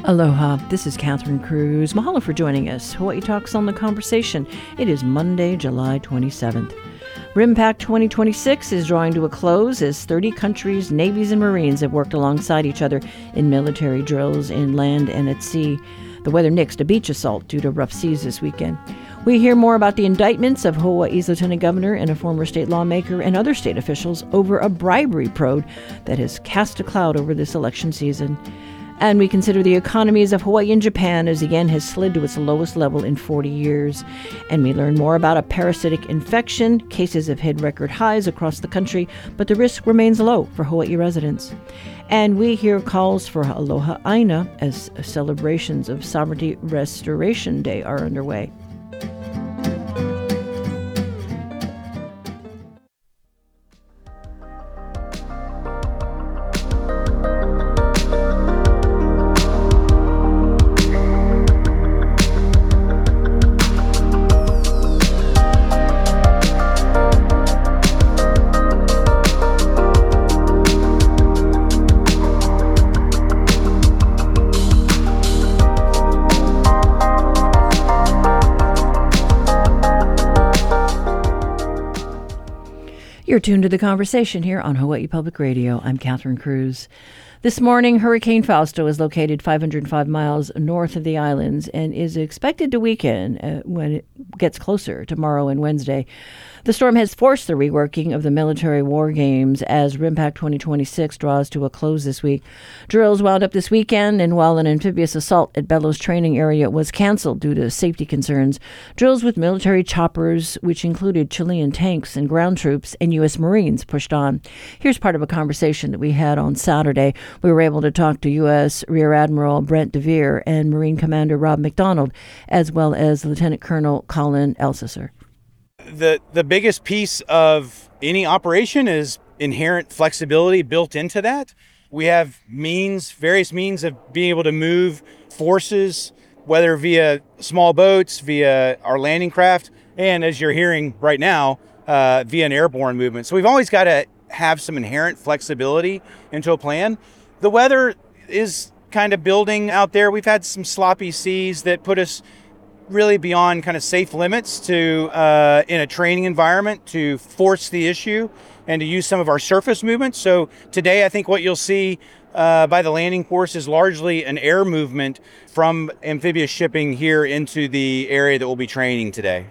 Aloha, this is Catherine Cruz. Mahalo for joining us. Hawaii Talks on the Conversation. It is Monday, July 27th. RIMPAC 2026 is drawing to a close as 30 countries, navies, and marines have worked alongside each other in military drills in land and at sea. The weather nixed a beach assault due to rough seas this weekend. We hear more about the indictments of Hawaii's lieutenant governor and a former state lawmaker and other state officials over a bribery probe that has cast a cloud over this election season. And we consider the economies of Hawaii and Japan as the yen has slid to its lowest level in 40 years. And we learn more about a parasitic infection. Cases have hit record highs across the country, but the risk remains low for Hawaii residents. And we hear calls for Aloha Aina as celebrations of Sovereignty Restoration Day are underway. You're tuned to The Conversation here on Hawaii Public Radio. I'm Catherine Cruz. This morning, Hurricane Fausto is located 505 miles north of the islands and is expected to weaken when it gets closer tomorrow and Wednesday. The storm has forced the reworking of the military war games as RIMPAC 2026 draws to a close this week. Drills wound up this weekend, and while an amphibious assault at Bellows training area was canceled due to safety concerns, drills with military choppers, which included Chilean tanks and ground troops, and U.S. Marines pushed on. Here's part of a conversation that we had on Saturday. We were able to talk to U.S. Rear Admiral Brent DeVere and Marine Commander Rob McDonald, as well as Lieutenant Colonel Colin Elsesser. The biggest piece of any operation is inherent flexibility built into that. We have various means of being able to move forces, whether via small boats, via our landing craft, and as you're hearing right now, via an airborne movement. So we've always got to have some inherent flexibility into a plan. The weather is kind of building out there. We've had some sloppy seas that put us really beyond kind of safe limits to in a training environment to force the issue and to use some of our surface movements. So today I think what you'll see by the landing force is largely an air movement from amphibious shipping here into the area that we'll be training today.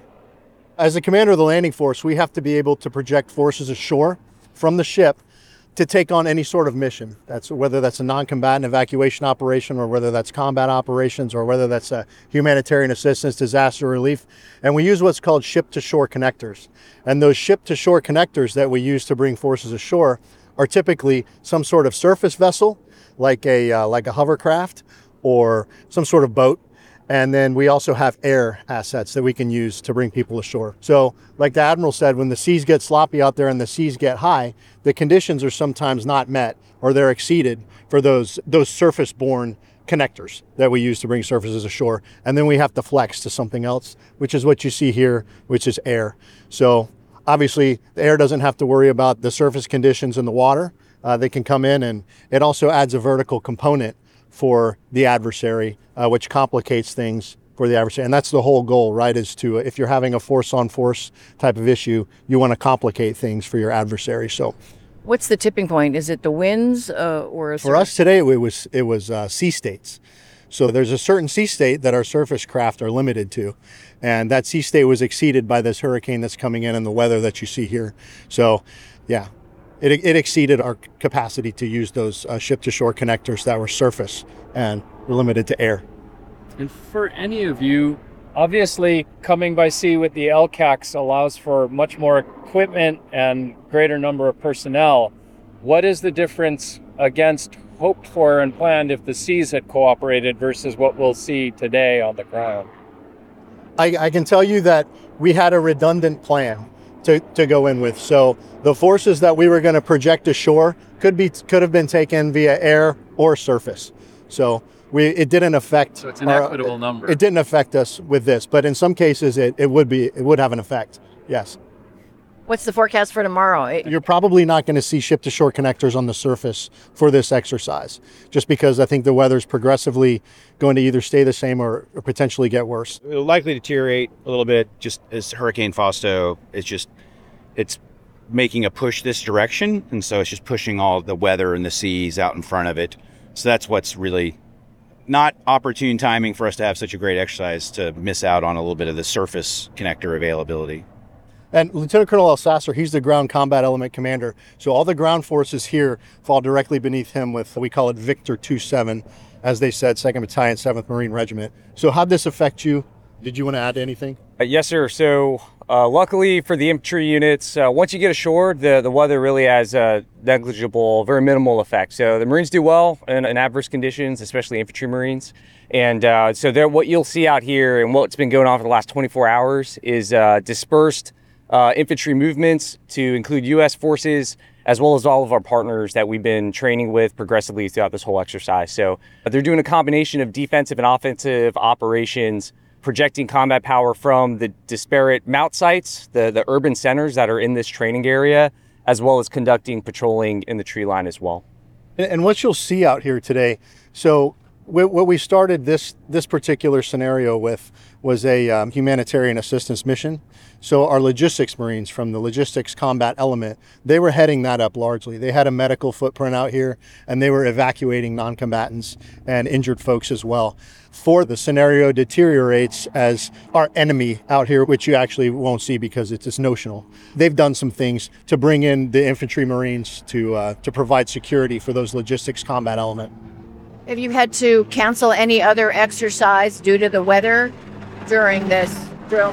As the commander of the landing force, we have to be able to project forces ashore from the ship to take on any sort of mission. That's whether that's a non-combatant evacuation operation or whether that's combat operations or whether that's a humanitarian assistance, disaster relief. And we use what's called ship-to-shore connectors. And those ship-to-shore connectors that we use to bring forces ashore are typically some sort of surface vessel, like a hovercraft or some sort of boat. And then we also have air assets that we can use to bring people ashore. So like the Admiral said, when the seas get sloppy out there and the seas get high, the conditions are sometimes not met or they're exceeded for those surface-borne connectors that we use to bring surfaces ashore. And then we have to flex to something else, which is what you see here, which is air. So obviously the air doesn't have to worry about the surface conditions in the water. They can come in, and it also adds a vertical component for the adversary, which complicates things for the adversary. And that's the whole goal, right, is to, if you're having a force-on-force type of issue, you want to complicate things for your adversary. So, what's the tipping point? Is it the winds or for us today, it was sea states. So there's a certain sea state that our surface craft are limited to, and that sea state was exceeded by this hurricane that's coming in and the weather that you see here. So, yeah. It exceeded our capacity to use those ship-to-shore connectors that were surface and were limited to air. And for any of you, obviously coming by sea with the LCACs allows for much more equipment and greater number of personnel. What is the difference against hoped for and planned if the seas had cooperated versus what we'll see today on the ground? I can tell you that we had a redundant plan to go in with. So the forces that we were going to project ashore could have been taken via air or surface. So it didn't affect. So it's an equitable number. It didn't affect us with this, but in some cases it would have an effect. Yes. What's the forecast for tomorrow? You're probably not going to see ship-to-shore connectors on the surface for this exercise, just because I think the weather's progressively going to either stay the same or potentially get worse. It'll likely deteriorate a little bit just as Hurricane Fausto it's making a push this direction. And so it's just pushing all the weather and the seas out in front of it. So that's what's really not opportune timing for us to have such a great exercise, to miss out on a little bit of the surface connector availability. And Lieutenant Colonel Alsasser, he's the ground combat element commander. So all the ground forces here fall directly beneath him with, we call it Victor 27, as they said, 2nd Battalion, 7th Marine Regiment. So how'd this affect you? Did you want to add anything? Yes, sir. So luckily for the infantry units, once you get ashore, the weather really has a negligible, very minimal effect. So the Marines do well in adverse conditions, especially infantry Marines. And so what you'll see out here and what's been going on for the last 24 hours is dispersed infantry movements to include U.S. forces, as well as all of our partners that we've been training with progressively throughout this whole exercise. So they're doing a combination of defensive and offensive operations, projecting combat power from the disparate MOUT sites, the urban centers that are in this training area, as well as conducting patrolling in the tree line as well. And what you'll see out here today, so what we started this particular scenario with was a humanitarian assistance mission. So our logistics Marines from the logistics combat element, they were heading that up largely. They had a medical footprint out here, and they were evacuating non-combatants and injured folks as well. For the scenario deteriorates as our enemy out here, which you actually won't see because it's just notional. They've done some things to bring in the infantry Marines to provide security for those logistics combat element. Have you had to cancel any other exercise due to the weather during this drill?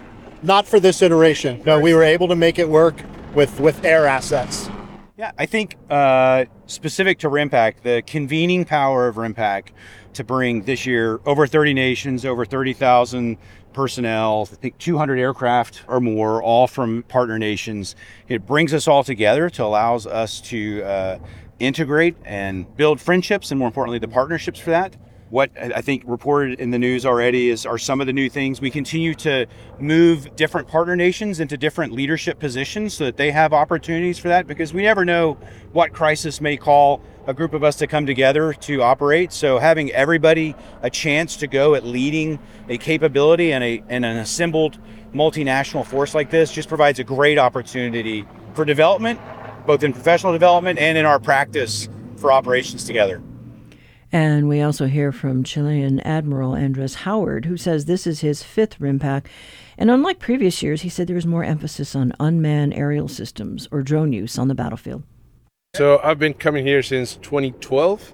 Not for this iteration. No, we were able to make it work with air assets. Yeah, I think specific to RIMPAC, the convening power of RIMPAC to bring this year over 30 nations, over 30,000 personnel, I think 200 aircraft or more, all from partner nations. It brings us all together to allows us to integrate and build friendships, and more importantly, the partnerships for that. What I think reported in the news already are some of the new things. We continue to move different partner nations into different leadership positions so that they have opportunities for that, because we never know what crisis may call a group of us to come together to operate. So having everybody a chance to go at leading a capability and an assembled multinational force like this just provides a great opportunity for development, both in professional development and in our practice for operations together. And we also hear from Chilean Admiral Andres Howard, who says this is his 5th RIMPAC. And unlike previous years, he said there was more emphasis on unmanned aerial systems or drone use on the battlefield. So I've been coming here since 2012.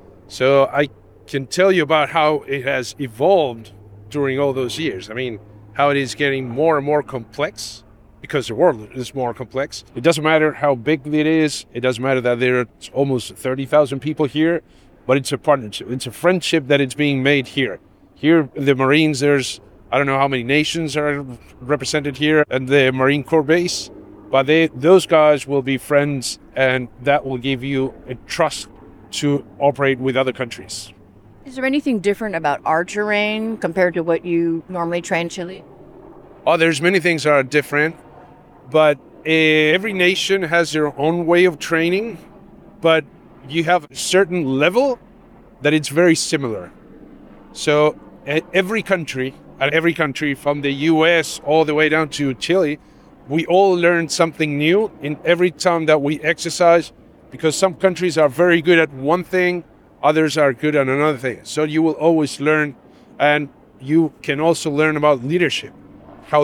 So I can tell you about how it has evolved during all those years. I mean, how it is getting more and more complex because the world is more complex. It doesn't matter how big it is. It doesn't matter that there are almost 30,000 people here. But it's a partnership. It's a friendship that it's being made here. Here, the Marines, there's, I don't know how many nations are represented here at the Marine Corps base, but those guys will be friends, and that will give you a trust to operate with other countries. Is there anything different about our terrain compared to what you normally train in Chile? Oh, there's many things that are different, but every nation has their own way of training, but you have a certain level that it's very similar. So every country from the US all the way down to Chile, we all learn something new in every time that we exercise, because some countries are very good at one thing, others are good at another thing. So you will always learn, and you can also learn about leadership, how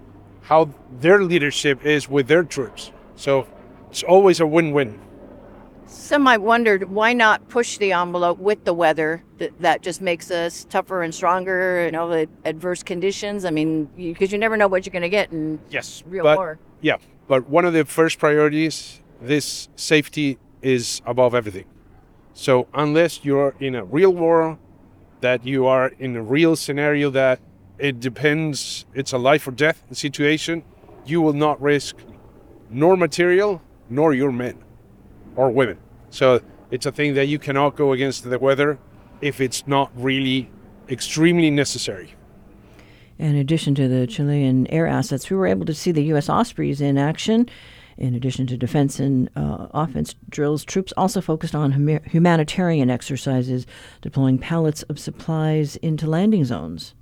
their leadership is with their troops. So it's always a win-win. Some might wonder, why not push the envelope with the weather? That just makes us tougher and stronger, at adverse conditions. I mean, because you never know what you're going to get in real war. Yeah, but one of the first priorities, this safety is above everything. So unless you're in a real war, that you are in a real scenario that it depends, it's a life or death situation, you will not risk nor material, nor your men or women. So it's a thing that you cannot go against the weather if it's not really extremely necessary. In addition to the Chilean air assets, we were able to see the U.S. Ospreys in action. In addition to defense and offense drills, troops also focused on humanitarian exercises, deploying pallets of supplies into landing zones.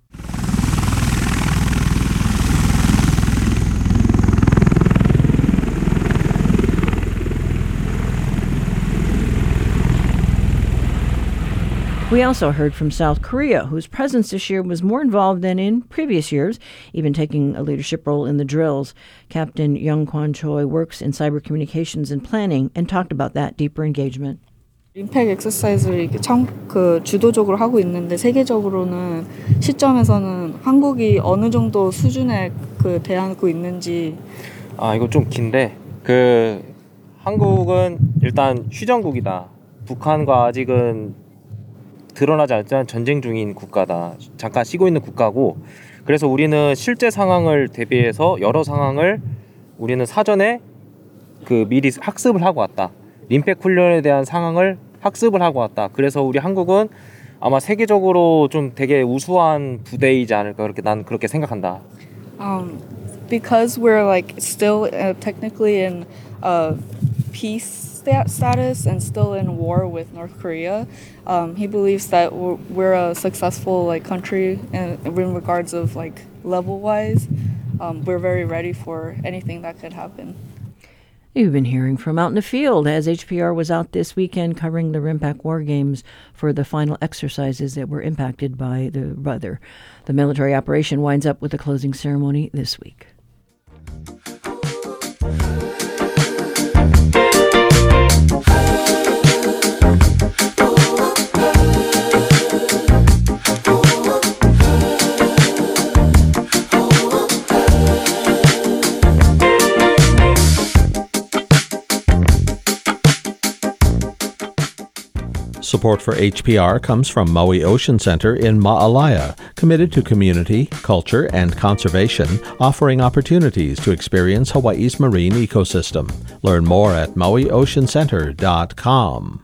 We also heard from South Korea, whose presence this year was more involved than in previous years, even taking a leadership role in the drills. Captain Young Kwan Choi works in cyber communications and planning and talked about that deeper engagement. 임팩 엑서사이즈를 주도적으로 하고 있는데 세계적으로는 시점에서는 한국이 어느 정도 수준에 대하고 있는지. 이거 좀 긴데 한국은 일단 휴전국이다. 북한과 아직은 드러나지 않지만 전쟁 중인 국가다. 잠깐 쉬고 있는 국가고, 그래서 우리는 실제 상황을 대비해서 여러 상황을 우리는 사전에 미리 학습을 하고 왔다. 림팩 훈련에 대한 상황을 학습을 하고 왔다. 그래서 우리 한국은 아마 세계적으로 좀 되게 우수한 부대이지 않을까, 난 그렇게 생각한다. Because we're still technically in peace status and still in war with North Korea, he believes that we're a successful country in regards of level wise. We're very ready for anything that could happen. You've been hearing from out in the field as HPR was out this weekend covering the RIMPAC War Games for the final exercises that were impacted by the weather. The military operation winds up with a closing ceremony this week. Support for HPR comes from Maui Ocean Center in Ma'alaya, committed to community, culture, and conservation, offering opportunities to experience Hawaii's marine ecosystem. Learn more at mauioceancenter.com.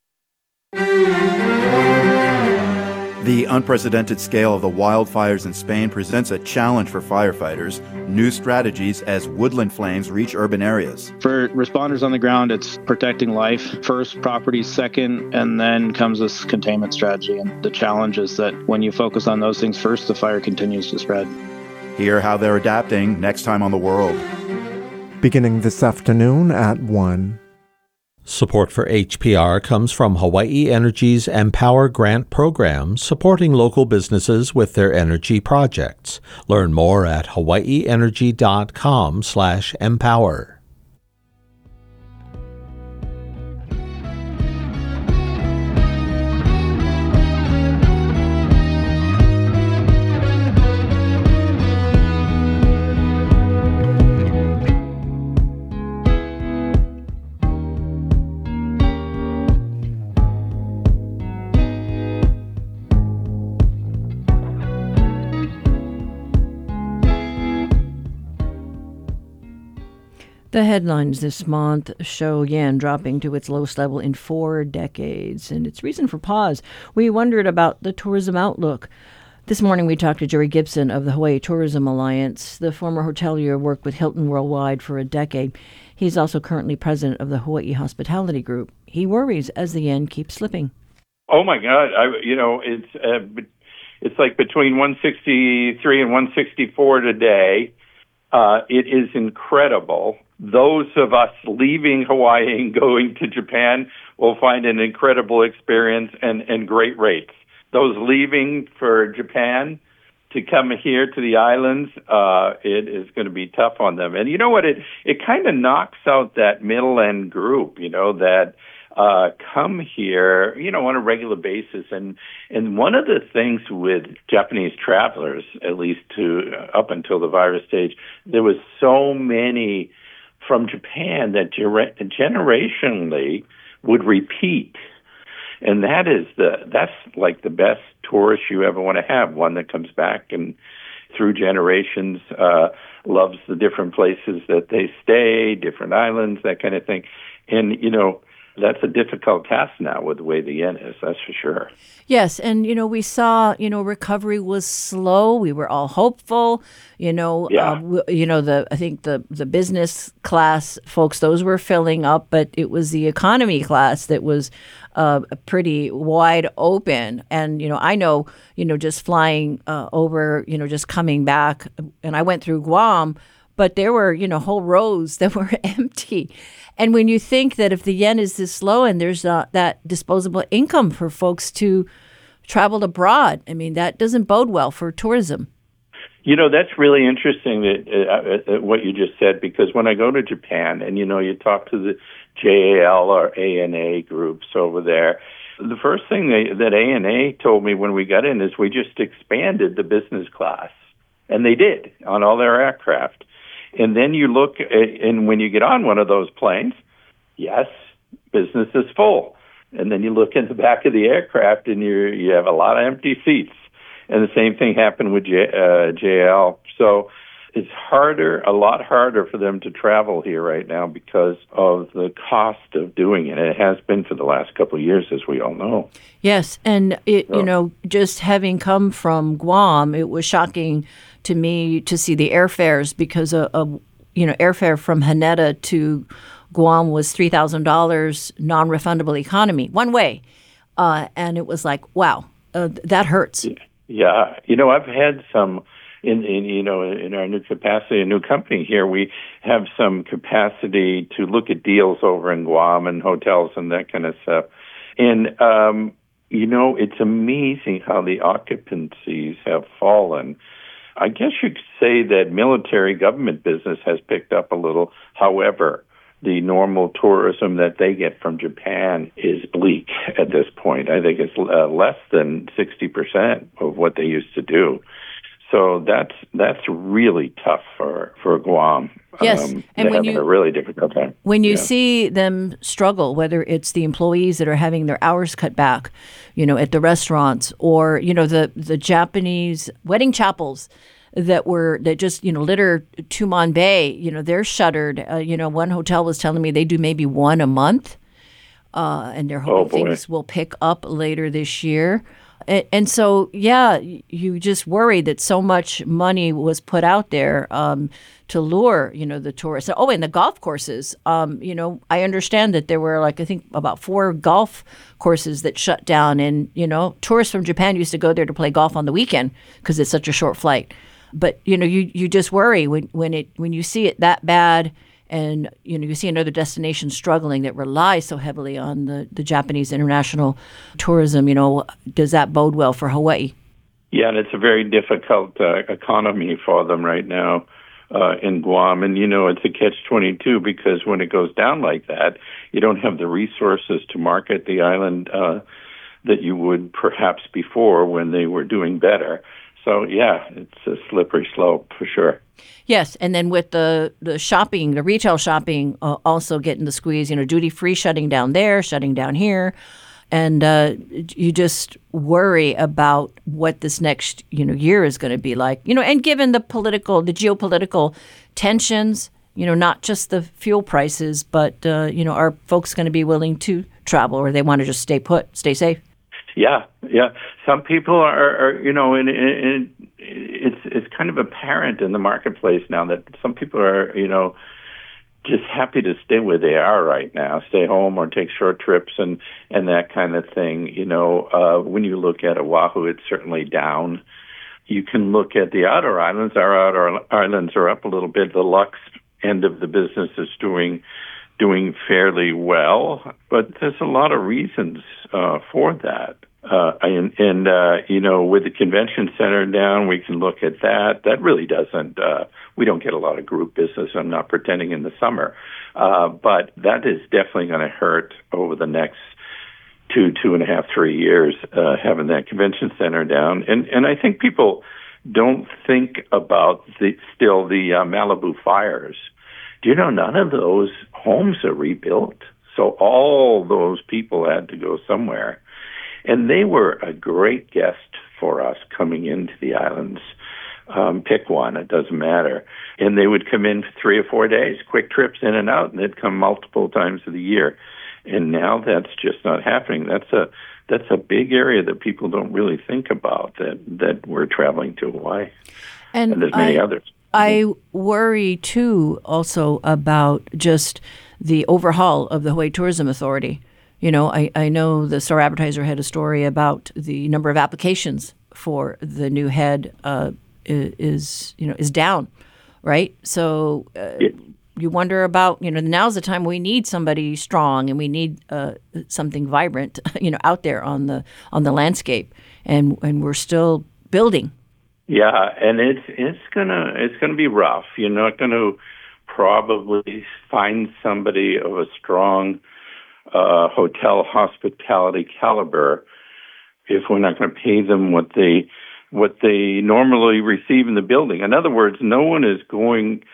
The unprecedented scale of the wildfires in Spain presents a challenge for firefighters. New strategies as woodland flames reach urban areas. For responders on the ground, it's protecting life first, property second, and then comes this containment strategy. And the challenge is that when you focus on those things first, the fire continues to spread. Hear how they're adapting next time on The World. Beginning this afternoon at 1. Support for HPR comes from Hawaii Energy's Empower Grant program, supporting local businesses with their energy projects. Learn more at hawaiienergy.com/empower. The headlines this month show yen dropping to its lowest level in 4 decades, and its reason for pause. We wondered about the tourism outlook. This morning we talked to Jerry Gibson of the Hawaii Tourism Alliance. The former hotelier worked with Hilton Worldwide for a decade. He's also currently president of the Hawaii Hospitality Group. He worries as the yen keeps slipping. Oh my God! It's like between 163 and 164 today. It is incredible. Those of us leaving Hawaii and going to Japan will find an incredible experience and great rates. Those leaving for Japan to come here to the islands, it is going to be tough on them. And you know what? It kind of knocks out that middle end group, that come here, on a regular basis. And one of the things with Japanese travelers, at least up until the virus stage, there was so many from Japan that generationally would repeat. And that's like the best tourist you ever want to have, one that comes back and through generations, loves the different places that they stay, different islands, that kind of thing. And, that's a difficult task now with the way the yen is, that's for sure. Yes, and we saw recovery was slow. We were all hopeful. Yeah. I think the business class folks, those were filling up, but it was the economy class that was pretty wide open. And I know just flying over, just coming back, and I went through Guam, but there were whole rows that were empty. And when you think that if the yen is this low and there's not that disposable income for folks to travel abroad, I mean, that doesn't bode well for tourism. That's really interesting that what you just said, because when I go to Japan and, you talk to the JAL or ANA groups over there, the first thing that ANA told me when we got in is we just expanded the business class. And they did on all their aircraft. And then you look and when you get on one of those planes, yes, business is full. And then you look in the back of the aircraft and you have a lot of empty seats. And the same thing happened with JL. So it's a lot harder for them to travel here right now because of the cost of doing it. It has been for the last couple of years, as we all know. Yes, and just having come from Guam, it was shocking to me to see the airfares because airfare from Haneda to Guam was $3,000 non-refundable economy one way, and it was like, wow, that hurts. Yeah, I've had some in our new capacity, a new company here. We have some capacity to look at deals over in Guam and hotels and that kind of stuff, and it's amazing how the occupancies have fallen. I guess you could say that military government business has picked up a little. However, the normal tourism that they get from Japan is bleak at this point. I think it's less than 60% of what they used to do. So that's really tough for Guam. Yes, and they're having a really difficult time. When you see them struggle, whether it's the employees that are having their hours cut back, at the restaurants, or the Japanese wedding chapels that just litter Tumon Bay, they're shuttered. One hotel was telling me they do maybe one a month, and they're hoping things will pick up later this year. And so, yeah, you just worry that so much money was put out there to lure, the tourists. Oh, and the golf courses. I understand that there were I think about 4 golf courses that shut down. And, tourists from Japan used to go there to play golf on the weekend because it's such a short flight. But, you just worry when you see it that bad. And, you see another destination struggling that relies so heavily on the Japanese international tourism. Does that bode well for Hawaii? Yeah, and it's a very difficult economy for them right now in Guam. And, it's a catch-22 because when it goes down like that, you don't have the resources to market the island that you would perhaps before when they were doing better. So, yeah, it's a slippery slope for sure. Yes, and then with the shopping, the retail shopping also getting the squeeze, duty-free shutting down there, shutting down here. And you just worry about what this next, year is going to be like. And given the geopolitical tensions, not just the fuel prices, but, are folks going to be willing to travel or they want to just stay put, stay safe? Yeah. Some people are and it's kind of apparent in the marketplace now that some people are, just happy to stay where they are right now, stay home or take short trips and that kind of thing. When you look at Oahu, it's certainly down. You can look at the outer islands. Our outer islands are up a little bit. The Lux end of the business is doing fairly well, but there's a lot of reasons for that. With the convention center down, we can look at that. That really doesn't, we don't get a lot of group business. I'm not pretending in the summer. But that is definitely going to hurt over the next 2.5, 3 years, having that convention center down. And I think people don't think about the Malibu fires. Do you know none of those homes are rebuilt? So all those people had to go somewhere. And they were a great guest for us coming into the islands. Pick one, it doesn't matter. And they would come in for 3 or 4 days, quick trips in and out, and they'd come multiple times of the year. And now that's just not happening. That's a big area that people don't really think about, that we're traveling to Hawaii. And there's many others. I worry, too, also about just the overhaul of the Hawaii Tourism Authority. You know, I know the Star Advertiser had a story about the number of applications for the new head is down, right? So you wonder about, now's the time we need somebody strong and we need something vibrant, out there on the landscape, and we're still building. Yeah, and it's gonna be rough. You're not going to probably find somebody of a strong hotel hospitality caliber if we're not going to pay them what they normally receive in the building. In other words, no one is going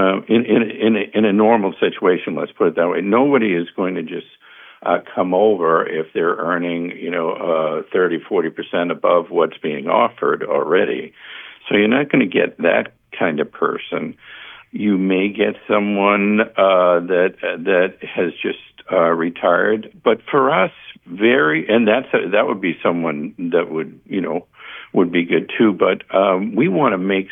in a normal situation. Let's put it that way. Nobody is going to just come over if they're earning 30-40% above what's being offered already. So you're not going to get that kind of person. You may get someone that has just retired, but for us, that would be someone that would be good too. But we want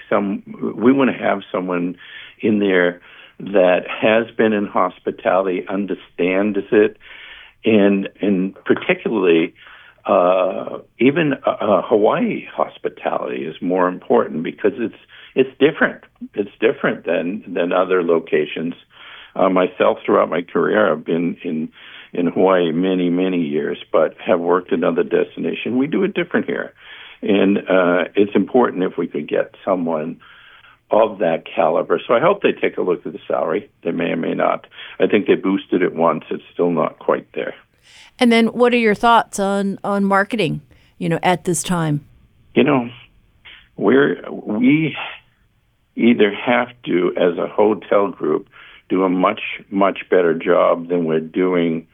to have someone in there that has been in hospitality, understands it, and particularly even Hawaii hospitality is more important because it's different. It's different than other locations. Myself, throughout my career, I've been in Hawaii many years, but have worked in other destinations. We do it different here, and it's important if we could get someone of that caliber. So I hope they take a look at the salary. They may or may not. I think they boosted it once. It's still not quite there. And then what are your thoughts on marketing, at this time? We either have to, as a hotel group, do a much better job than we're doing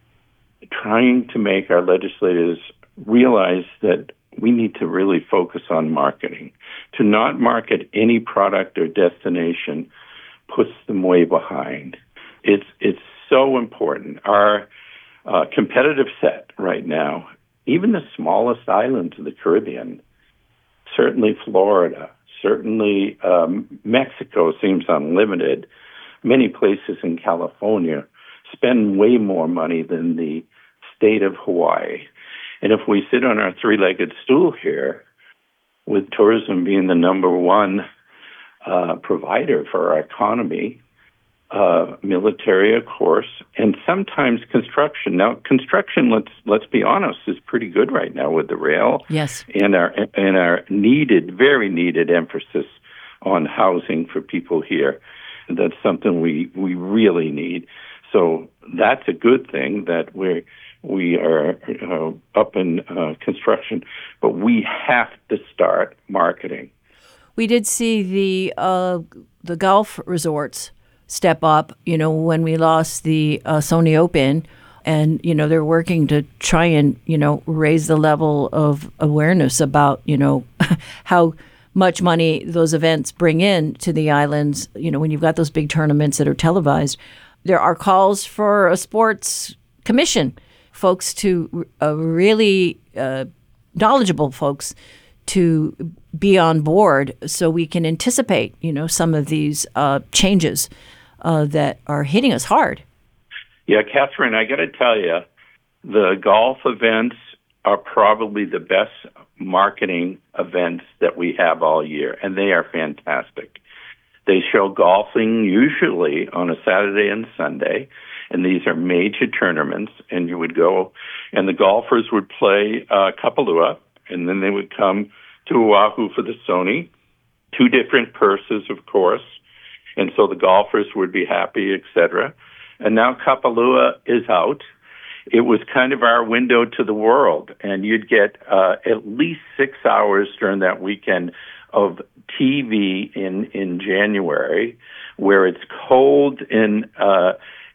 trying to make our legislators realize that we need to really focus on marketing. To not market any product or destination puts them way behind. It's so important. Our competitive set right now, even the smallest islands of the Caribbean, certainly Florida, certainly Mexico seems unlimited. Many places in California spend way more money than the state of Hawaii. And if we sit on our three-legged stool here, with tourism being the number one provider for our economy, military, of course, and sometimes construction. Now, construction, let's be honest, is pretty good right now with the rail. Yes. And our very needed emphasis on housing for people here. That's something we really need. So that's a good thing that we are up in construction, but we have to start marketing. We did see the golf resorts step up, when we lost the Sony Open, and, they're working to try and, raise the level of awareness about, how much money those events bring in to the islands, when you've got those big tournaments that are televised. There are calls for a sports commission, folks to really knowledgeable folks to be on board so we can anticipate, some of these changes that are hitting us hard. Yeah, Catherine, I got to tell you, the golf events are probably the best marketing events that we have all year, and they are fantastic. They show golfing usually on a Saturday and Sunday, and these are major tournaments, and you would go, and the golfers would play Kapalua, and then they would come to Oahu for the Sony, 2 different purses, of course, and so the golfers would be happy, etc. And now Kapalua is out. It was kind of our window to the world, and you'd get at least 6 hours during that weekend of TV in January, where it's cold in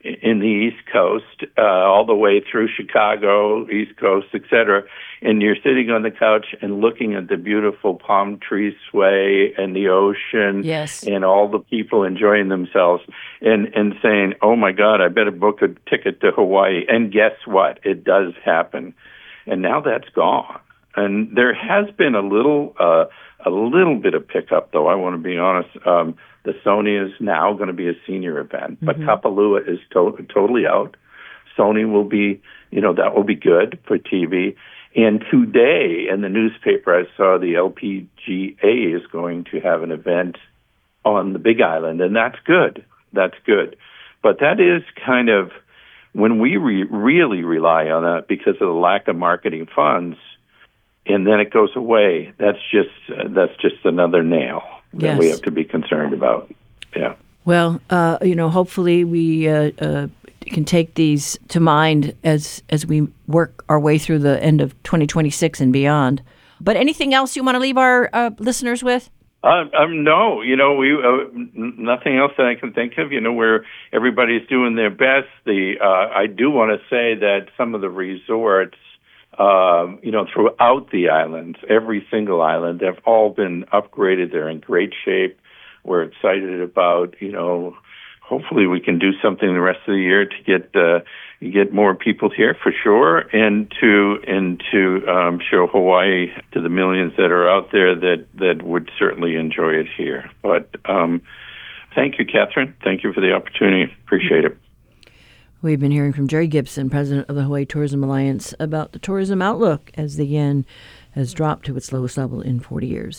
in the East Coast, all the way through Chicago, East Coast, etc. And you're sitting on the couch and looking at the beautiful palm trees sway and the ocean, yes, and all the people enjoying themselves, and saying, "Oh my God, I better book a ticket to Hawaii." And guess what? It does happen, and now that's gone. And there has been a little bit of pickup, though. I want to be honest. The Sony is now going to be a senior event, but Kapalua is totally out. Sony will be, that will be good for TV. And today in the newspaper, I saw the LPGA is going to have an event on the Big Island, and that's good. That's good. But that is kind of when we really rely on that because of the lack of marketing funds, and then it goes away. That's just another nail that we have to be concerned about. Yeah. Well, hopefully we can take these to mind as we work our way through the end of 2026 and beyond. But anything else you want to leave our listeners with? No, we nothing else that I can think of. Where everybody's doing their best. I do want to say that some of the resorts, throughout the islands, every single island, they've all been upgraded. They're in great shape. We're excited about, hopefully we can do something the rest of the year to get more people here for sure, and to show Hawaii to the millions that are out there that would certainly enjoy it here. But thank you, Catherine. Thank you for the opportunity. Appreciate it. We've been hearing from Jerry Gibson, president of the Hawaii Tourism Alliance, about the tourism outlook as the yen has dropped to its lowest level in 40 years.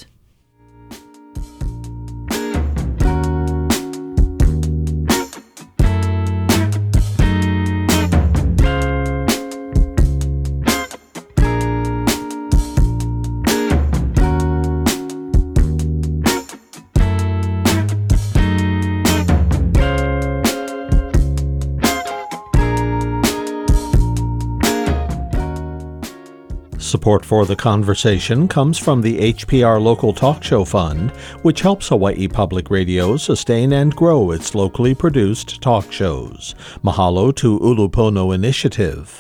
Support for the conversation comes from the HPR Local Talk Show Fund, which helps Hawaii Public Radio sustain and grow its locally produced talk shows. Mahalo to Ulupono Initiative.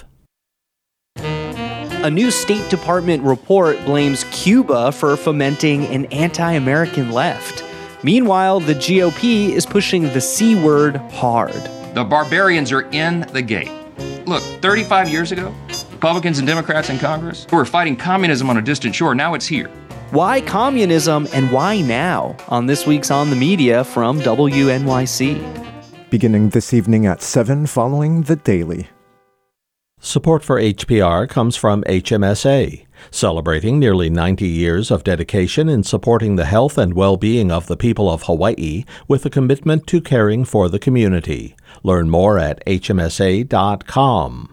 A new State Department report blames Cuba for fomenting an anti-American left. Meanwhile, the GOP is pushing the C word hard. The barbarians are in the gate. Look, 35 years ago, Republicans and Democrats in Congress who were fighting communism on a distant shore. Now it's here. Why communism and why now? On this week's On the Media from WNYC. Beginning this evening at 7 following The Daily. Support for HPR comes from HMSA, celebrating nearly 90 years of dedication in supporting the health and well-being of the people of Hawaii with a commitment to caring for the community. Learn more at hmsa.com.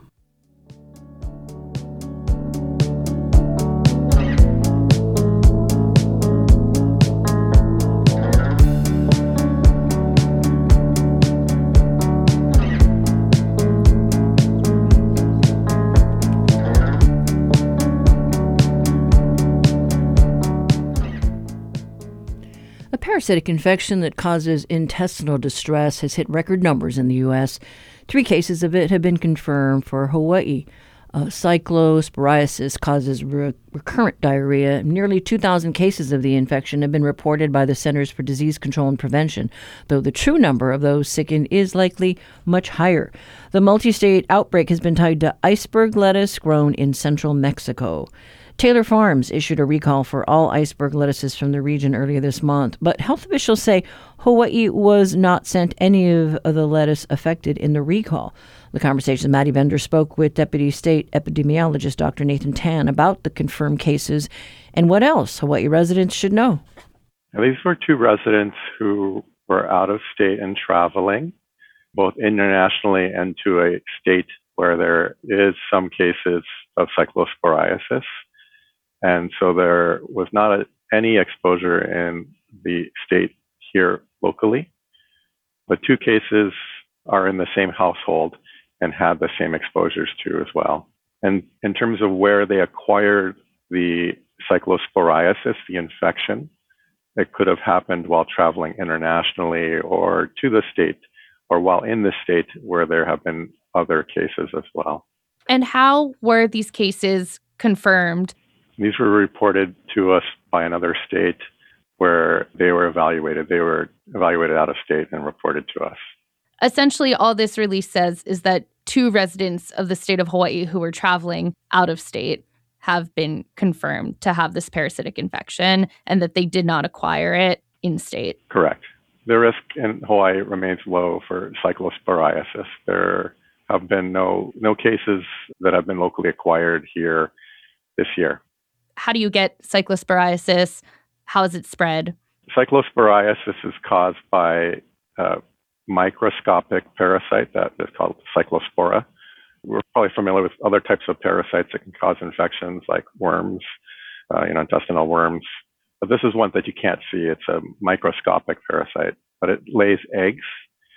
Parasitic infection that causes intestinal distress has hit record numbers in the U.S. 3 cases of it have been confirmed for Hawaii. Cyclosporiasis causes recurrent diarrhea. Nearly 2,000 cases of the infection have been reported by the Centers for Disease Control and Prevention, though the true number of those sickened is likely much higher. The multi-state outbreak has been tied to iceberg lettuce grown in central Mexico. Taylor Farms issued a recall for all iceberg lettuces from the region earlier this month, but health officials say Hawaii was not sent any of the lettuce affected in the recall. The conversation, Maddie Bender spoke with Deputy State Epidemiologist Dr. Nathan Tan about the confirmed cases and what else Hawaii residents should know. These were 2 residents who were out of state and traveling, both internationally and to a state where there is some cases of cyclosporiasis. And so there was not any exposure in the state here locally. But 2 cases are in the same household and had the same exposures too as well. And in terms of where they acquired the cyclosporiasis, the infection, it could have happened while traveling internationally or to the state or while in the state where there have been other cases as well. And how were these cases confirmed? These were reported to us by another state where they were evaluated. They were evaluated out of state and reported to us. Essentially, all this release says is that 2 residents of the state of Hawaii who were traveling out of state have been confirmed to have this parasitic infection and that they did not acquire it in state. Correct. The risk in Hawaii remains low for cyclosporiasis. There have been no cases that have been locally acquired here this year. How do you get cyclosporiasis? How is it spread? Cyclosporiasis is caused by a microscopic parasite that is called Cyclospora. We're probably familiar with other types of parasites that can cause infections like worms, intestinal worms. But this is one that you can't see. It's a microscopic parasite, but it lays eggs.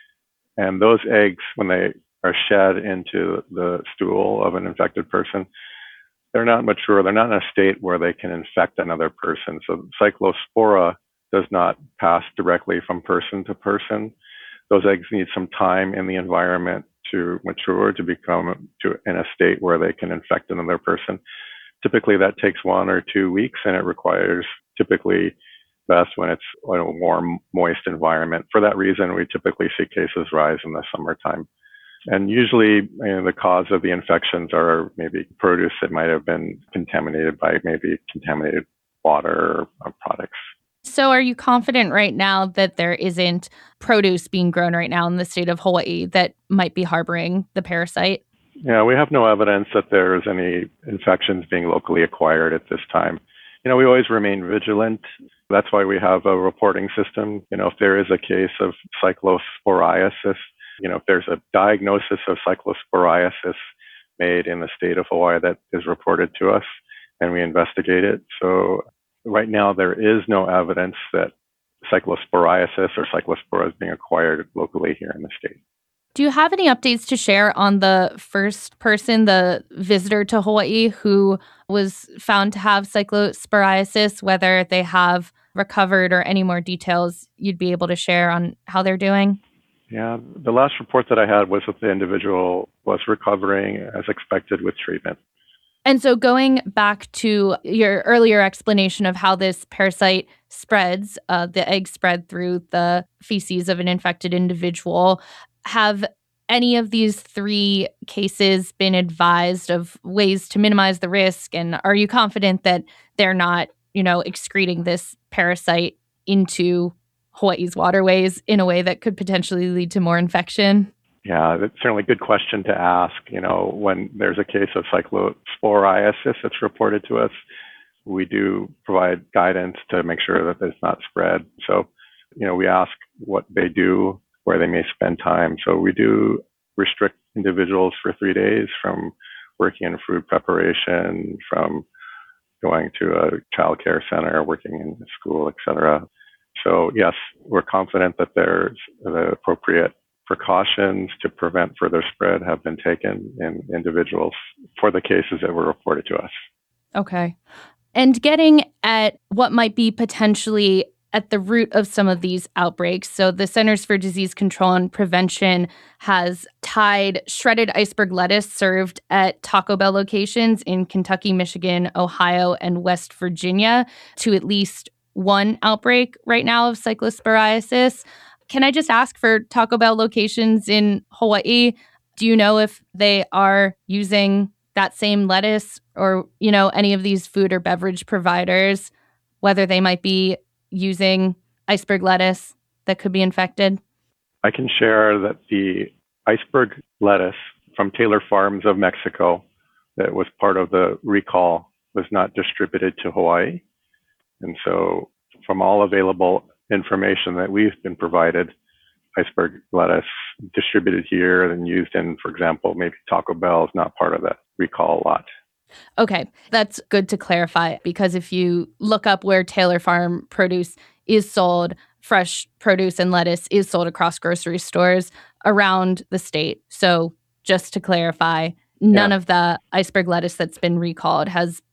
And those eggs, when they are shed into the stool of an infected person, they're not mature. They're not in a state where they can infect another person. So Cyclospora does not pass directly from person to person. Those eggs need some time in the environment to mature, to become in a state where they can infect another person. Typically, that takes 1 or 2 weeks, and it requires typically best when it's in a warm, moist environment. For that reason, we typically see cases rise in the summertime. And usually, the cause of the infections are maybe produce that might have been contaminated by maybe contaminated water or products. So are you confident right now that there isn't produce being grown right now in the state of Hawaii that might be harboring the parasite? Yeah, we have no evidence that there's any infections being locally acquired at this time. We always remain vigilant. That's why we have a reporting system. If there is a case of cyclosporiasis, if there's a diagnosis of cyclosporiasis made in the state of Hawaii that is reported to us, and we investigate it. So right now, there is no evidence that cyclosporiasis or cyclospora is being acquired locally here in the state. Do you have any updates to share on the first person, the visitor to Hawaii who was found to have cyclosporiasis, whether they have recovered or any more details you'd be able to share on how they're doing? Yeah, the last report that I had was that the individual was recovering as expected with treatment. And so going back to your earlier explanation of how this parasite spreads, the eggs spread through the feces of an infected individual, have any of these 3 cases been advised of ways to minimize the risk? And are you confident that they're not, excreting this parasite into Hawaii's waterways in a way that could potentially lead to more infection? Yeah, that's certainly a good question to ask. When there's a case of cyclosporiasis that's reported to us, we do provide guidance to make sure that it's not spread. So, we ask what they do, where they may spend time. So we do restrict individuals for 3 days from working in food preparation, from going to a child care center, working in a school, etc. So yes, we're confident that there's the appropriate precautions to prevent further spread have been taken in individuals for the cases that were reported to us. Okay. And getting at what might be potentially at the root of some of these outbreaks. So the Centers for Disease Control and Prevention has tied shredded iceberg lettuce served at Taco Bell locations in Kentucky, Michigan, Ohio, and West Virginia to at least 1 outbreak right now of cyclosporiasis. Can I just ask, for Taco Bell locations in Hawaii, do you know if they are using that same lettuce or, any of these food or beverage providers, whether they might be using iceberg lettuce that could be infected? I can share that the iceberg lettuce from Taylor Farms of Mexico that was part of the recall was not distributed to Hawaii. And so from all available information that we've been provided, iceberg lettuce distributed here and used in, for example, maybe Taco Bell is not part of that recall lot. Okay, that's good to clarify, because if you look up where Taylor Farm produce is sold, fresh produce and lettuce is sold across grocery stores around the state. So just to clarify, none of the iceberg lettuce that's been recalled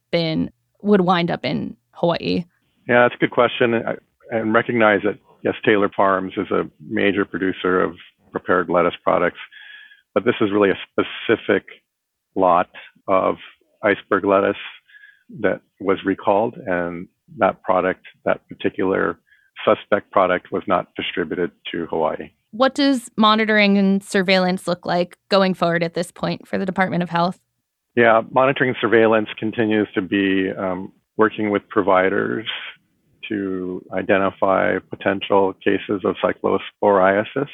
would wind up in Hawaii. Yeah, that's a good question. And recognize that, yes, Taylor Farms is a major producer of prepared lettuce products. But this is really a specific lot of iceberg lettuce that was recalled, and that particular suspect product was not distributed to Hawaii. What does monitoring and surveillance look like going forward at this point for the Department of Health? Yeah, monitoring and surveillance continues to be working with providers to identify potential cases of cyclosporiasis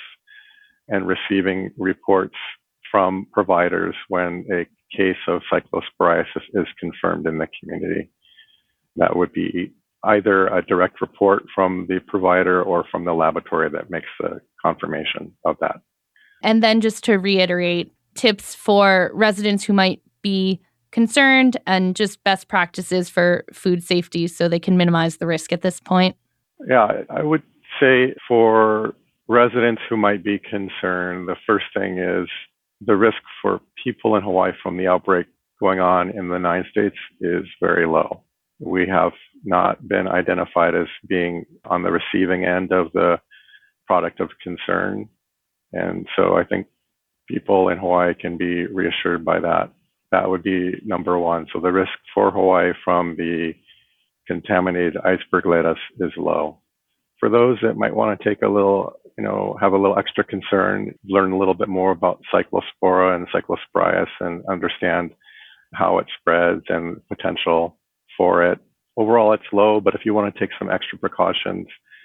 and receiving reports from providers when a case of cyclosporiasis is confirmed in the community. That would be either a direct report from the provider or from the laboratory that makes the confirmation of that. And then just to reiterate, tips for residents who might be concerned and just best practices for food safety so they can minimize the risk at this point. Yeah, I would say for residents who might be concerned, the first thing is the risk for people in Hawaii from the outbreak going on in the 9 states is very low. We have not been identified as being on the receiving end of the product of concern. And so I think people in Hawaii can be reassured by that. That would be number one. So the risk for Hawaii from the contaminated iceberg lettuce is low. For those that might want to take a little, have a little extra concern, learn a little bit more about cyclospora and cyclosporiasis and understand how it spreads and potential for it. Overall, it's low, but if you want to take some extra precautions,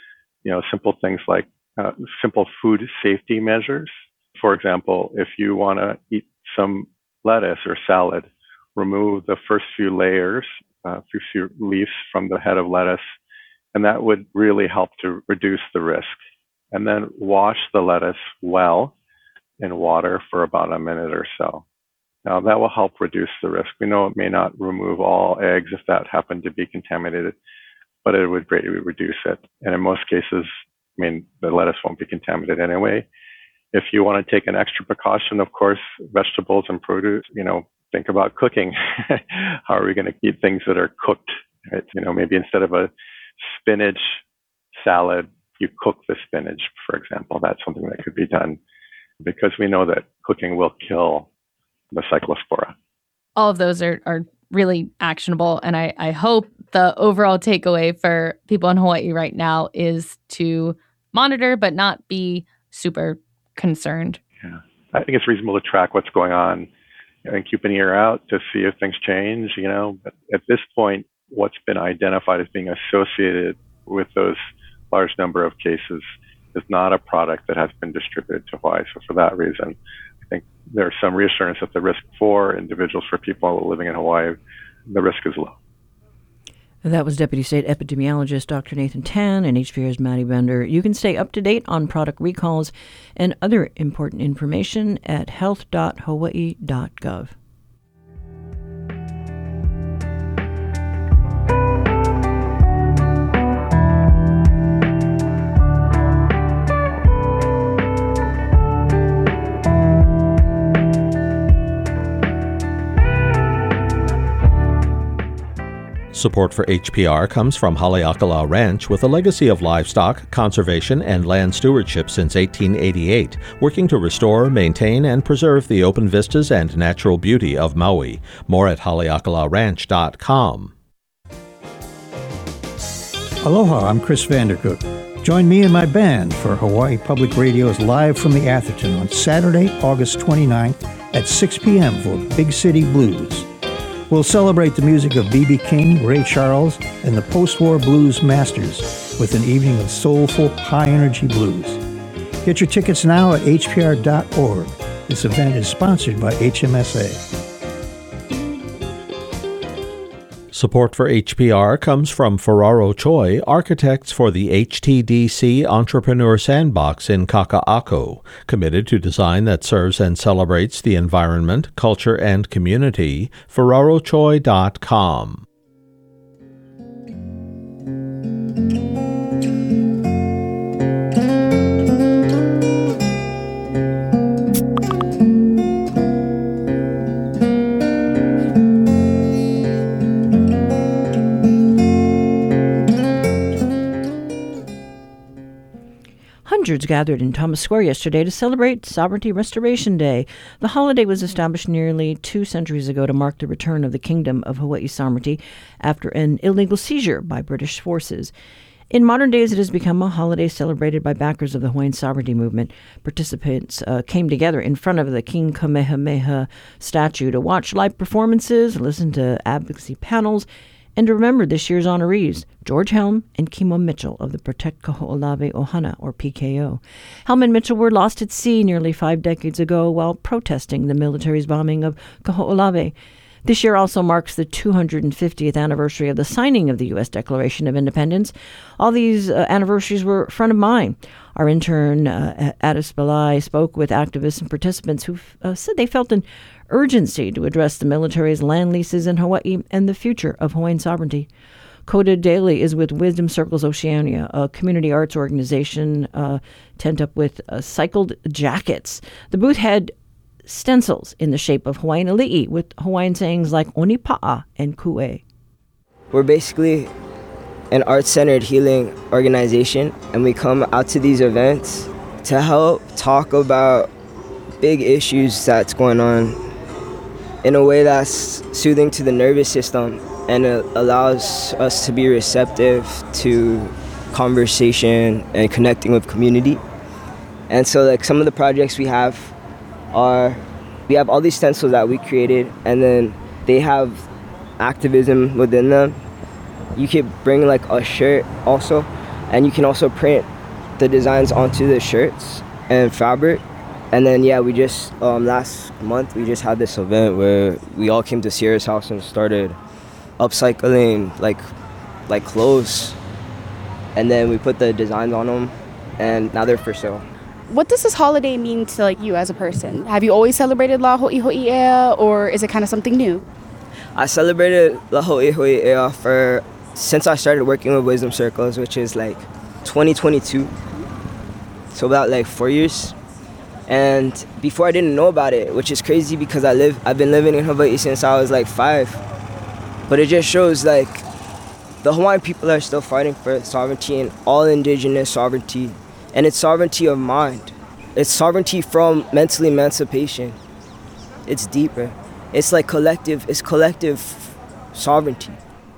simple things like simple food safety measures. For example, if you want to eat some lettuce or salad, remove the first few layers, few leaves from the head of lettuce, and that would really help to reduce the risk. And then wash the lettuce well in water for about a minute or so. Now, that will help reduce the risk. We know it may not remove all eggs if that happened to be contaminated, but it would greatly reduce it. And in most cases, the lettuce won't be contaminated anyway. If you want to take an extra precaution, of course, vegetables and produce, think about cooking. How are we going to eat things that are cooked? Right? Maybe instead of a spinach salad, you cook the spinach, for example. That's something that could be done because we know that cooking will kill the cyclospora. All of those are really actionable. And I hope the overall takeaway for people in Hawaii right now is to monitor, but not be super concerned. Yeah, I think it's reasonable to track what's going on and keep an ear out to see if things change, But at this point, what's been identified as being associated with those large number of cases is not a product that has been distributed to Hawaii. So for that reason, I think there's some reassurance that the risk for individuals, for people living in Hawaii, the risk is low. That was Deputy State Epidemiologist Dr. Nathan Tan and HPR's Maddie Bender. You can stay up to date on product recalls and other important information at health.hawaii.gov. Support for HPR comes from Haleakala Ranch, with a legacy of livestock, conservation, and land stewardship since 1888, working to restore, maintain, and preserve the open vistas and natural beauty of Maui. More at haleakalaranch.com. Aloha, I'm Chris Vandercook. Join me and my band for Hawaii Public Radio's Live from the Atherton on Saturday, August 29th at 6 p.m. for Big City Blues. We'll celebrate the music of B.B. King, Ray Charles, and the post-war blues masters with an evening of soulful, high-energy blues. Get your tickets now at hpr.org. This event is sponsored by HMSA. Support for HPR comes from Ferraro Choi, architects for the HTDC Entrepreneur Sandbox in Kaka'ako, committed to design that serves and celebrates the environment, culture, and community. FerraroChoi.com. Rangers gathered in Thomas Square yesterday to celebrate Sovereignty Restoration Day. The holiday was established nearly 2 centuries ago to mark the return of the Kingdom of Hawaii sovereignty after an illegal seizure by British forces. In modern days, it has become a holiday celebrated by backers of the Hawaiian sovereignty movement. Participants came together in front of the King Kamehameha statue to watch live performances, listen to advocacy panels, and to remember this year's honorees, George Helm and Kimo Mitchell of the Protect Kaho'olawe Ohana, or PKO. Helm and Mitchell were lost at sea nearly 5 decades ago while protesting the military's bombing of Kaho'olawe. This year also marks the 250th anniversary of the signing of the U.S. Declaration of Independence. All these anniversaries were front of mind. Our intern, Addis Balai, spoke with activists and participants who said they felt an urgency to address the military's land leases in Hawaii and the future of Hawaiian sovereignty. Coda Daly is with Wisdom Circles Oceania, a community arts organization tent up with cycled jackets. The booth had stencils in the shape of Hawaiian ali'i with Hawaiian sayings like Onipa'a and Ku'e. We're basically an art-centered healing organization, and we come out to these events to help talk about big issues that's going on in a way that's soothing to the nervous system, and it allows us to be receptive to conversation and connecting with community. And so like some of the projects we have all these stencils that we created, and then they have activism within them. You could bring like a shirt also, and you can also print the designs onto the shirts and fabric. And then we just last month we just had this event where we all came to Sierra's house and started upcycling like clothes, and then we put the designs on them, and now they're for sale. What does this holiday mean to you as a person? Have you always celebrated La Ho'iho'i'ea, or is it kind of something new? I celebrated La Ho'iho'i'ea since I started working with Wisdom Circles, which is 2022. So about 4 years. And before I didn't know about it, which is crazy because I've been living in Hawaii since I was 5. But it just shows the Hawaiian people are still fighting for sovereignty and all indigenous sovereignty. And it's sovereignty of mind. It's sovereignty from mental emancipation. It's deeper. It's collective sovereignty.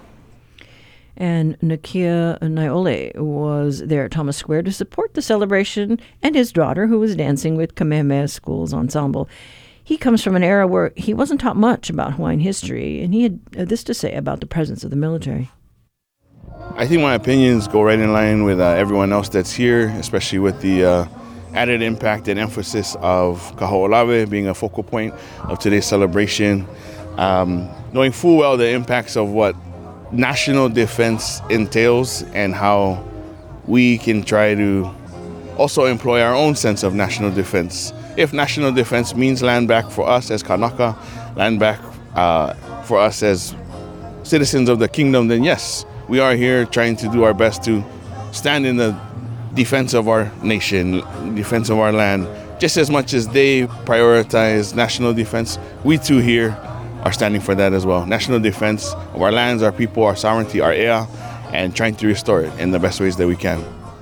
And Nakia Naiole was there at Thomas Square to support the celebration, and his daughter, who was dancing with Kamehameha School's ensemble. He comes from an era where he wasn't taught much about Hawaiian history, and he had this to say about the presence of the military. I think my opinions go right in line with everyone else that's here, especially with the added impact and emphasis of Kaho'olawe being a focal point of today's celebration. Knowing full well the impacts of what national defense entails and how we can try to also employ our own sense of national defense. If national defense means land back for us as Kanaka, land back for us as citizens of the kingdom, then yes, we are here trying to do our best to stand in the defense of our nation, defense of our land. Just as much as they prioritize national defense, we too here are standing for that as well. National defense of our lands, our people, our sovereignty, our ea, and trying to restore it in the best ways that we can.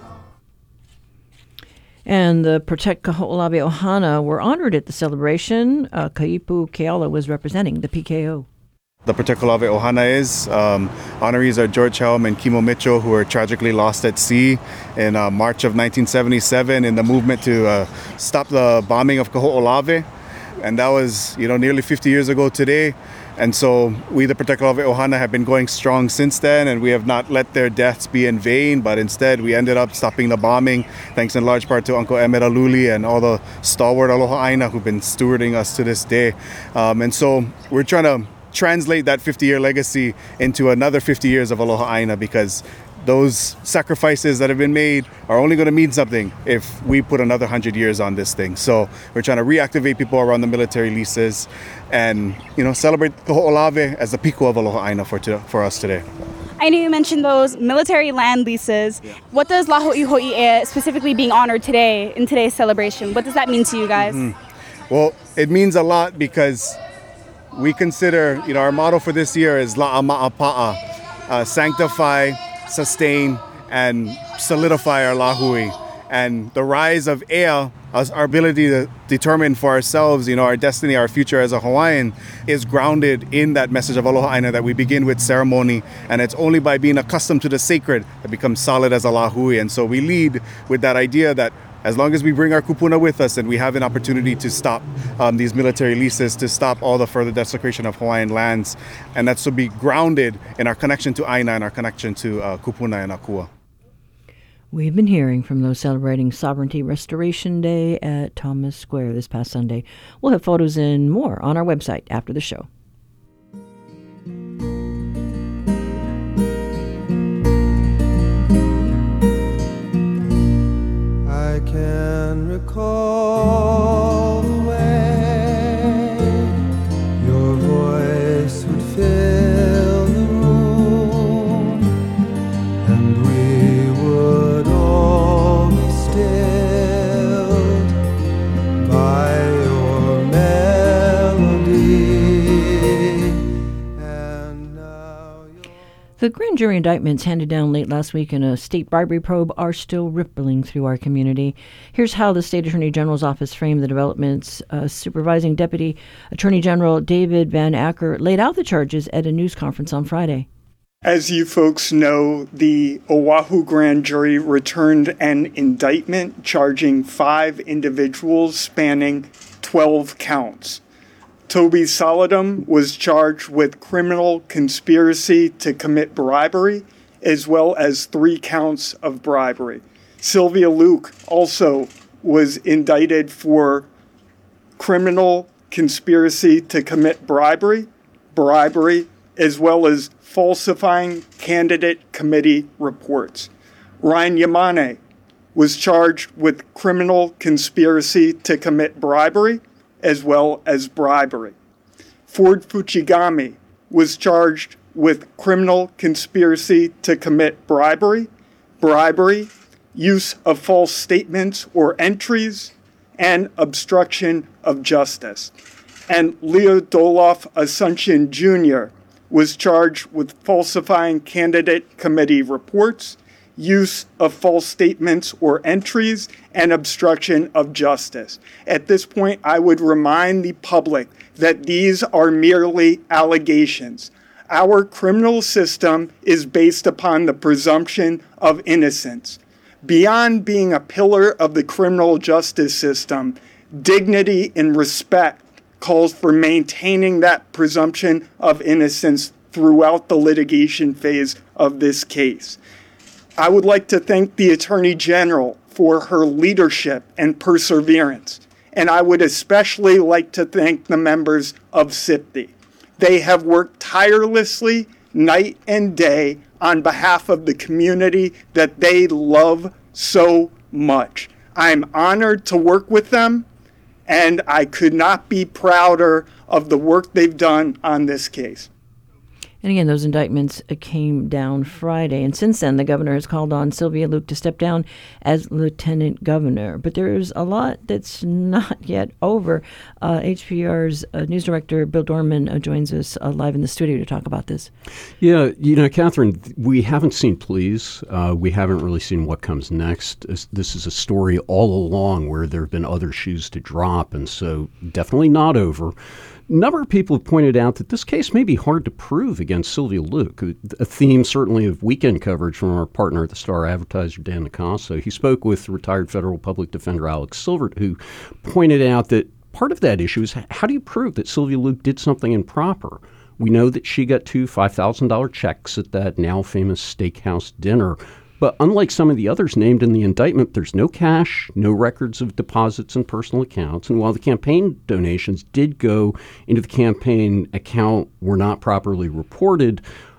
And the Protect Kaho'olawe Ohana were honored at the celebration. Kaipu Keala was representing the PKO. The Protect Kaho'olawe Ohana is. Honorees are George Helm and Kimo Mitchell, who were tragically lost at sea in March of 1977 in the movement to stop the bombing of Kaho'olawe. And that was, nearly 50 years ago today. And so we, the Protect Kaho'olawe Ohana, have been going strong since then, and we have not let their deaths be in vain, but instead we ended up stopping the bombing, thanks in large part to Uncle Emmett Aluli and all the stalwart Aloha Aina who've been stewarding us to this day. And so we're trying to translate that 50-year legacy into another 50 years of Aloha Aina, because those sacrifices that have been made are only going to mean something if we put another 100 years on this thing. So we're trying to reactivate people around the military leases and, celebrate Kaho'olawe as the piko of Aloha Aina for us today. I know you mentioned those military land leases. Yeah. What does La Ho'iho'i'ea specifically being honored today in today's celebration? What does that mean to you guys? Mm-hmm. Well, it means a lot because we consider, our motto for this year is La'ama'apa'a, sanctify, sustain, and solidify our Lahui. And the rise of Ea, our ability to determine for ourselves, our destiny, our future as a Hawaiian, is grounded in that message of Aloha Aina, that we begin with ceremony. And it's only by being accustomed to the sacred that becomes solid as a lahui. And so we lead with that idea that as long as we bring our kupuna with us and we have an opportunity to stop these military leases, to stop all the further desecration of Hawaiian lands, and that's to be grounded in our connection to Aina and our connection to kupuna and akua. We've been hearing from those celebrating Sovereignty Restoration Day at Thomas Square this past Sunday. We'll have photos and more on our website after the show. I can recall the way your voice would fill the room, and we would all be stilled by your melody. And now the grand jury indictments handed down late last week in a state bribery probe are still rippling through our community. Here's how the State Attorney General's office framed the developments. Supervising Deputy Attorney General David Van Acker laid out the charges at a news conference on Friday. As you folks know, the Oahu grand jury returned an indictment charging 5 individuals spanning 12 counts. Toby Solidum was charged with criminal conspiracy to commit bribery, as well as 3 counts of bribery. Sylvia Luke also was indicted for criminal conspiracy to commit bribery, as well as falsifying candidate committee reports. Ryan Yamane was charged with criminal conspiracy to commit bribery, as well as bribery. Ford Fuchigami was charged with criminal conspiracy to commit bribery, use of false statements or entries, and obstruction of justice. And Leo Doloff Asuncion Jr. was charged with falsifying candidate committee reports, use of false statements or entries, and obstruction of justice. At this point, I would remind the public that these are merely allegations. Our criminal system is based upon the presumption of innocence. Beyond being a pillar of the criminal justice system, dignity and respect calls for maintaining that presumption of innocence throughout the litigation phase of this case. I would like to thank the Attorney General for her leadership and perseverance, and I would especially like to thank the members of SIPDI. They have worked tirelessly, night and day, on behalf of the community that they love so much. I'm honored to work with them, and I could not be prouder of the work they've done on this case. And again, those indictments came down Friday. And since then, the governor has called on Sylvia Luke to step down as lieutenant governor. But there's a lot that's not yet over. HPR's news director, Bill Dorman, joins us live in the studio to talk about this. Yeah, Catherine, we haven't seen pleas. We haven't really seen what comes next. This is a story all along where there have been other shoes to drop. And so definitely not over. A number of people have pointed out that this case may be hard to prove against Sylvia Luke, a theme certainly of weekend coverage from our partner at the Star Advertiser, Dan Nicasso. He spoke with retired federal public defender Alex Silvert, who pointed out that part of that issue is how do you prove that Sylvia Luke did something improper? We know that she got 2 $5,000 checks at that now famous steakhouse dinner. But unlike some of the others named in the indictment, there's no cash, no records of deposits and personal accounts. And while the campaign donations did go into the campaign account were not properly reported,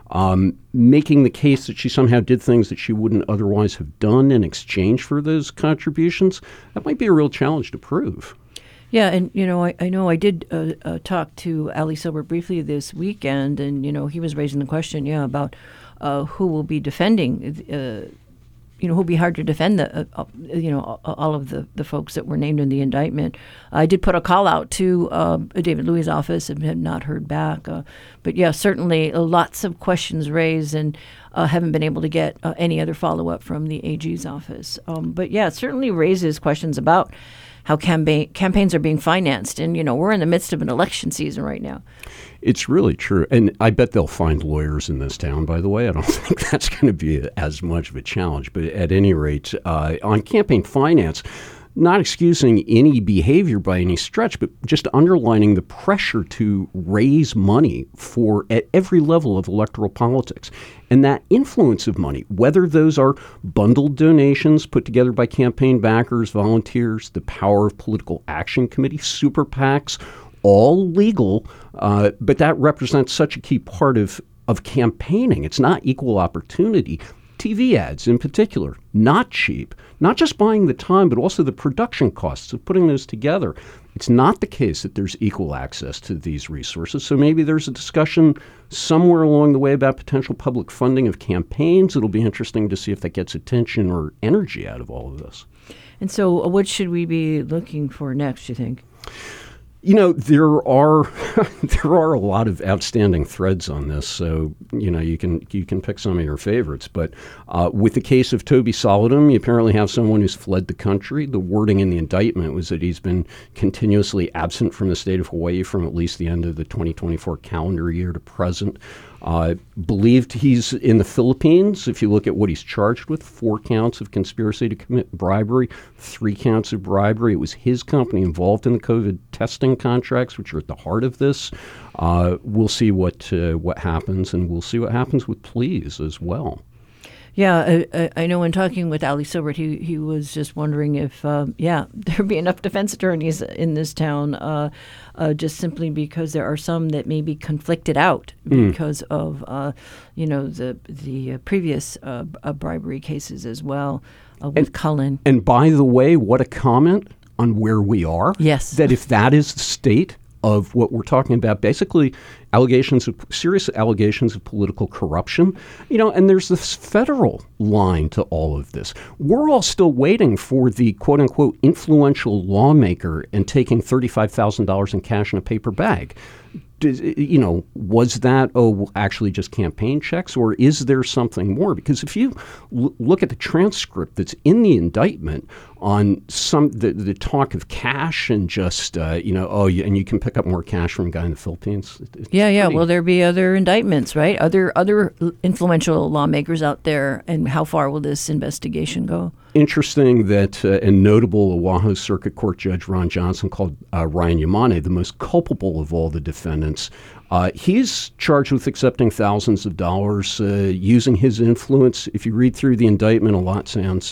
making the case that she somehow did things that she wouldn't otherwise have done in exchange for those contributions, that might be a real challenge to prove. Yeah, and, I know I did talk to Ali Silbert briefly this weekend, and, he was raising the question, about who will be defending who'll be hard to defend all of the folks that were named in the indictment. I did put a call out to David Louis' office and have not heard back. But yeah, certainly lots of questions raised and haven't been able to get any other follow-up from the AG's office. But yeah, it certainly raises questions about how campaigns are being financed. And, we're in the midst of an election season right now. It's really true. And I bet they'll find lawyers in this town, by the way. I don't think that's going to be as much of a challenge. But at any rate, on campaign finance, not excusing any behavior by any stretch, but just underlining the pressure to raise money at every level of electoral politics. And that influence of money, whether those are bundled donations put together by campaign backers, volunteers, the power of political action committees, super PACs, all legal, but that represents such a key part of campaigning. It's not equal opportunity. TV ads in particular, not cheap, not just buying the time, but also the production costs of putting those together. It's not the case that there's equal access to these resources. So maybe there's a discussion somewhere along the way about potential public funding of campaigns. It'll be interesting to see if that gets attention or energy out of all of this. And so what should we be looking for next, you think? There are a lot of outstanding threads on this, so you can pick some of your favorites. But with the case of Toby Solodom, you apparently have someone who's fled the country. The wording in the indictment was that he's been continuously absent from the state of Hawaii from at least the end of the 2024 calendar year to present. Believed he's in the Philippines. If you look at what he's charged with, 4 counts of conspiracy to commit bribery, 3 counts of bribery. It was his company involved in the COVID testing contracts, which are at the heart of this. We'll see what happens, and we'll see what happens with pleas as well. Yeah, I know when talking with Ali Silbert, he was just wondering if, there'd be enough defense attorneys in this town, just simply because there are some that may be conflicted out because of, the previous bribery cases as well with Cullen. And by the way, what a comment on where we are. Yes. That if that is the state of what we're talking about, basically serious allegations of political corruption, and there's this federal line to all of this. We're all still waiting for the quote unquote influential lawmaker and taking $35,000 in cash in a paper bag. Was that, actually just campaign checks, or is there something more? Because if you look at the transcript that's in the indictment on the talk of cash and just, and you can pick up more cash from a guy in the Philippines. Yeah. Will there be other indictments, right? Other influential lawmakers out there, and how far will this investigation go? Interesting that and notable Oahu Circuit Court Judge Ron Johnson called Ryan Yamane the most culpable of all the defendants. He's charged with accepting thousands of dollars, using his influence. If you read through the indictment, a lot sounds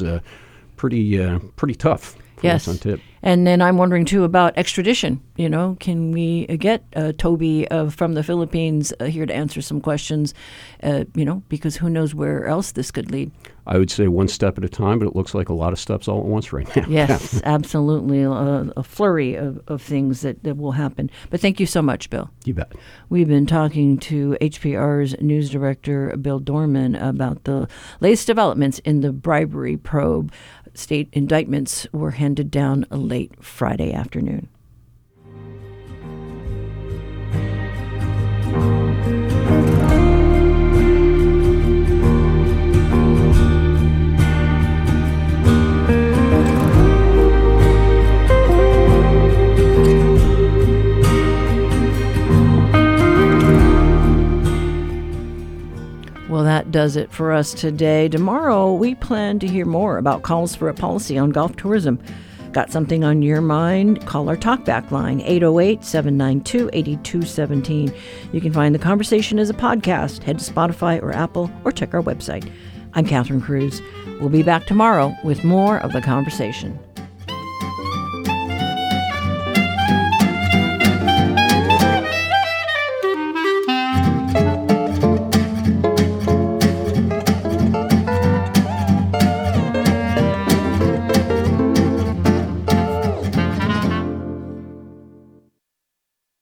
pretty tough. Yes. On tip. And then I'm wondering, too, about extradition. Can we get Toby from the Philippines here to answer some questions, because who knows where else this could lead. I would say one step at a time, but it looks like a lot of steps all at once right now. Yes, absolutely. A flurry of things that will happen. But thank you so much, Bill. You bet. We've been talking to HPR's news director, Bill Dorman, about the latest developments in the bribery probe. State indictments were handed down late Friday afternoon. Well, that does it for us today. Tomorrow, we plan to hear more about calls for a policy on golf tourism. Got something on your mind? Call our talkback line, 808-792-8217. You can find the conversation as a podcast. Head to Spotify or Apple or check our website. I'm Catherine Cruz. We'll be back tomorrow with more of the conversation.